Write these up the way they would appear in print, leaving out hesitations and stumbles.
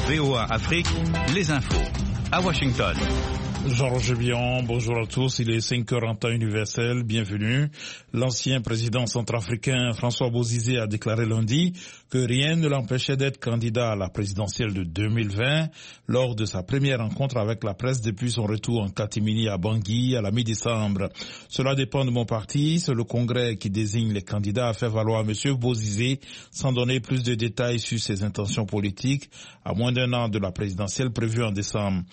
VOA Afrique, les infos. À Washington. Jean-Roger Bion, bonjour à tous, il est 5h en temps universel, bienvenue. L'ancien président centrafricain François Bozizé a déclaré lundi que rien ne l'empêchait d'être candidat à la présidentielle de 2020 lors de sa première rencontre avec la presse depuis son retour en catimini à Bangui à la mi-décembre. Cela dépend de mon parti, c'est le Congrès qui désigne les candidats, a fait valoir M. Bozizé sans donner plus de détails sur ses intentions politiques à moins d'un an de la présidentielle prévue en décembre.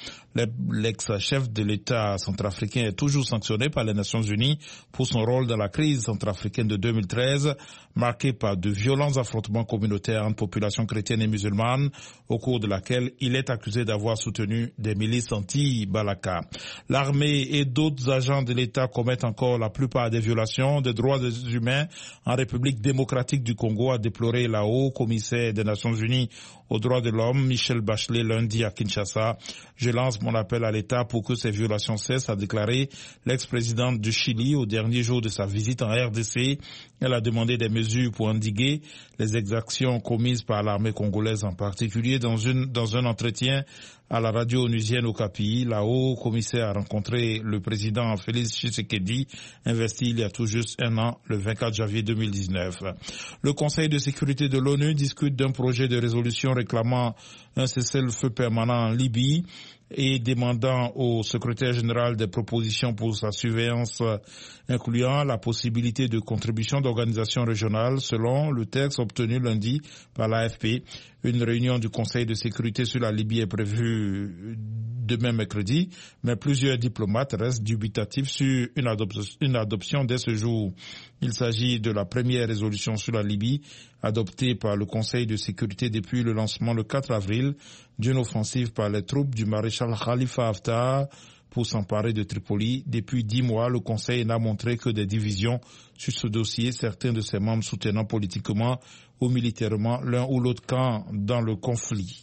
L'ex-chef de l'État centrafricain est toujours sanctionné par les Nations Unies pour son rôle dans la crise centrafricaine de 2013, marquée par de violents affrontements communautaires entre populations chrétiennes et musulmanes, au cours de laquelle il est accusé d'avoir soutenu des milices anti-Balaka. L'armée et d'autres agents de l'État commettent encore la plupart des violations des droits humains en République démocratique du Congo, a déploré la haut-commissaire des Nations Unies aux droits de l'homme, Michelle Bachelet, lundi à Kinshasa. Je lance mon appel à l'État pour que ces violations cessent, a déclaré l'ex-présidente du Chili au dernier jour de sa visite en RDC. Elle a demandé des mesures pour endiguer les exactions commises par l'armée congolaise, en particulier dans un entretien à la radio onusienne Okapi. La haut-commissaire a rencontré le président Félix Tshisekedi, investi il y a tout juste un an, le 24 janvier 2019. Le Conseil de sécurité de l'ONU discute d'un projet de résolution réclamant un cessez-le-feu permanent en Libye et demandant au secrétaire général des propositions pour sa surveillance, incluant la possibilité de contribution d'organisations régionales, selon le texte obtenu lundi par l'AFP. Une réunion du Conseil de sécurité sur la Libye est prévue demain mercredi, mais plusieurs diplomates restent dubitatifs sur une adoption dès ce jour. Il s'agit de la première résolution sur la Libye adoptée par le Conseil de sécurité depuis le lancement le 4 avril d'une offensive par les troupes du maréchal Khalifa Haftar pour s'emparer de Tripoli. Depuis 10 mois, le Conseil n'a montré que des divisions sur ce dossier, certains de ses membres soutenant politiquement ou militairement l'un ou l'autre camp dans le conflit.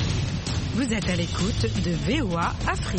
Vous êtes à l'écoute de VOA Afrique.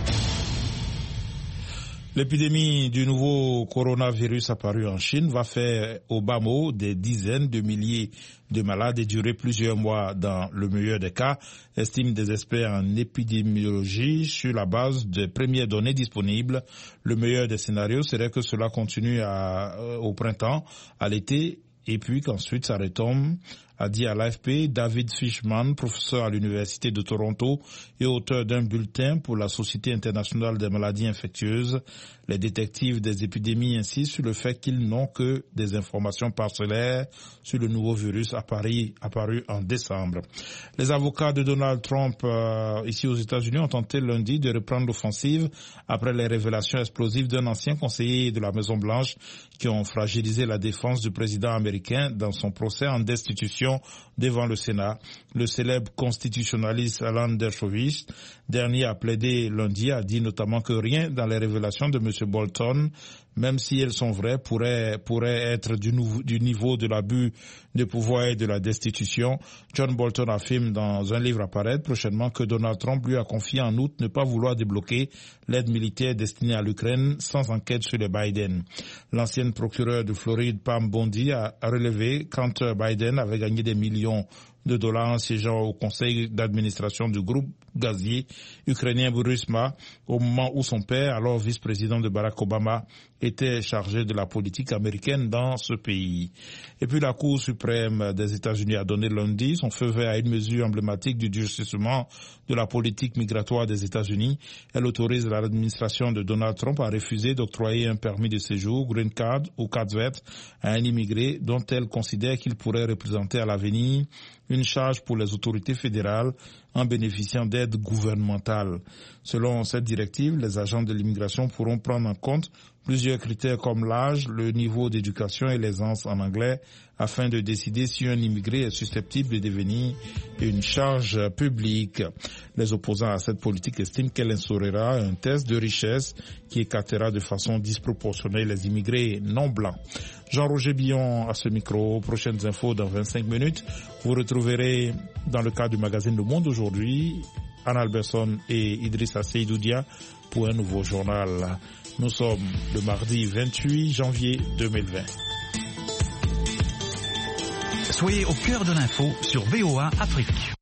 L'épidémie du nouveau coronavirus apparu en Chine va faire au bas mot des dizaines de milliers de malades et durer plusieurs mois dans le meilleur des cas, estiment des experts en épidémiologie sur la base des premières données disponibles. Le meilleur des scénarios serait que cela continue au printemps, à l'été, et puis qu'ensuite ça retombe, a dit à l'AFP David Fishman, professeur à l'Université de Toronto et auteur d'un bulletin pour la Société internationale des maladies infectieuses. Les détectives des épidémies insistent sur le fait qu'ils n'ont que des informations parcellaires sur le nouveau virus apparu en décembre. Les avocats de Donald Trump ici aux États-Unis ont tenté lundi de reprendre l'offensive après les révélations explosives d'un ancien conseiller de la Maison-Blanche qui ont fragilisé la défense du président américain dans son procès en destitution devant le Sénat. Le célèbre constitutionnaliste Alan Dershowitz, dernier à plaider lundi, a dit notamment que rien dans les révélations de M. Bolton, même si elles sont vraies, pourrait être du niveau de l'abus de pouvoir et de la destitution. John Bolton affirme dans un livre à paraître prochainement que Donald Trump lui a confié en août ne pas vouloir débloquer l'aide militaire destinée à l'Ukraine sans enquête sur les Biden. L'ancienne procureure de Floride, Pam Bondi, a relevé quand Biden avait gagné des millions de dollars en siégeant au conseil d'administration du groupe gazier ukrainien Burisma au moment où son père, alors vice-président de Barack Obama, était chargé de la politique américaine dans ce pays. Et puis la Cour suprême des États-Unis a donné lundi son feu vert à une mesure emblématique du durcissement de la politique migratoire des États-Unis. Elle autorise l'administration de Donald Trump à refuser d'octroyer un permis de séjour, green card ou carte verte à un immigré dont elle considère qu'il pourrait représenter à l'avenir une charge pour les autorités fédérales en bénéficiant d'aides gouvernementales. Selon cette directive, les agents de l'immigration pourront prendre en compte plusieurs critères comme l'âge, le niveau d'éducation et l'aisance en anglais afin de décider si un immigré est susceptible de devenir une charge publique. Les opposants à cette politique estiment qu'elle instaurera un test de richesse qui écartera de façon disproportionnée les immigrés non blancs. Jean-Roger Bion à ce micro. Prochaines infos dans 25 minutes. Vous retrouverez dans le cadre du magazine Le Monde aujourd'hui Anna Alberson et Idrissa Seydoudia pour un nouveau journal. Nous sommes le mardi 28 janvier 2020. Soyez au cœur de l'info sur VOA Afrique.